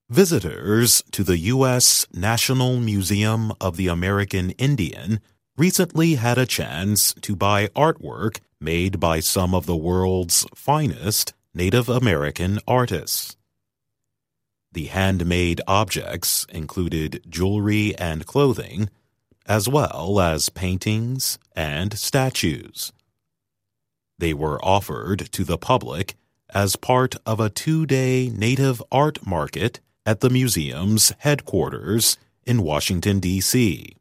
Visitors to the U.S. National Museum of the American Indian recently had a chance to buy artwork made by some of the world's finest Native American artists. The handmade objects included jewelry and clothing, as well as paintings and statues. They were offered to the public as part of a 2-day Native art market at the museum's headquarters in Washington, D.C.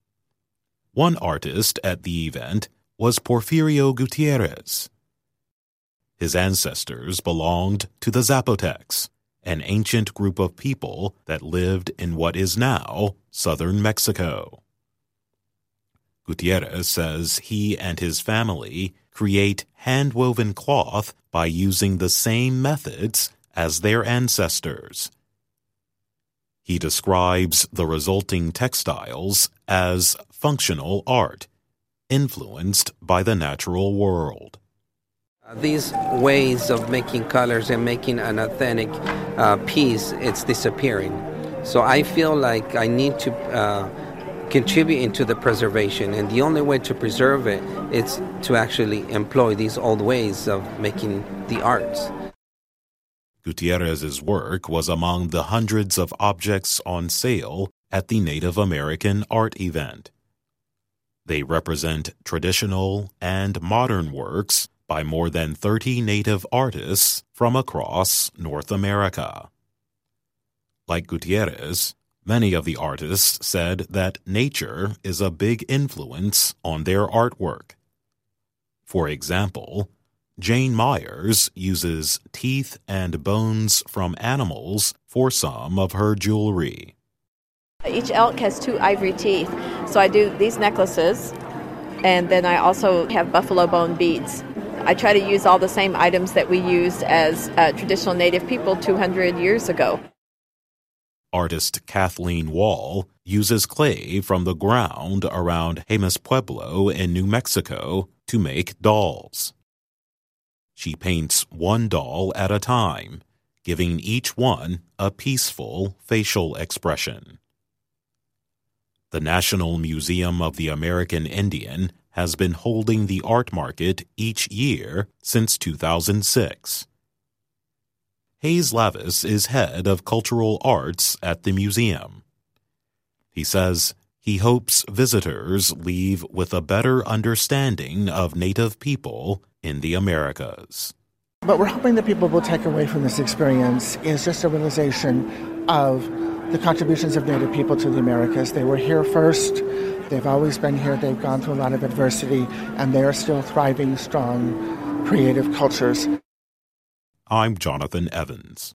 One artist at the event was Porfirio Gutierrez. His ancestors belonged to the Zapotecs, an ancient group of people that lived in what is now southern Mexico. Gutierrez says he and his family create hand-woven cloth by using the same methods as their ancestors. He describes the resulting textiles as functional art, influenced by the natural world. These ways of making colors and making an authentic piece, it's disappearing. So I feel like I need to contribute into the preservation, and the only way to preserve it is to actually employ these old ways of making the arts. Gutierrez's work was among the hundreds of objects on sale at the Native American art event. They represent traditional and modern works by more than 30 Native artists from across North America. Like Gutierrez, many of the artists said that nature is a big influence on their artwork. For example, Jane Myers uses teeth and bones from animals for some of her jewelry. Each elk has 2 ivory teeth, so I do these necklaces, and then I also have buffalo bone beads. I try to use all the same items that we used as traditional Native people 200 years ago. Artist Kathleen Wall uses clay from the ground around Jemez Pueblo in New Mexico to make dolls. She paints one doll at a time, giving each one a peaceful facial expression. The National Museum of the American Indian has been holding the art market each year since 2006. Hayes Lavis is head of cultural arts at the museum. He says he hopes visitors leave with a better understanding of Native people in the Americas. What we're hoping that people will take away from this experience is just a realization of the contributions of Native people to the Americas. They were here first. They've always been here. They've gone through a lot of adversity, and they are still thriving, strong, creative cultures. I'm Jonathan Evans.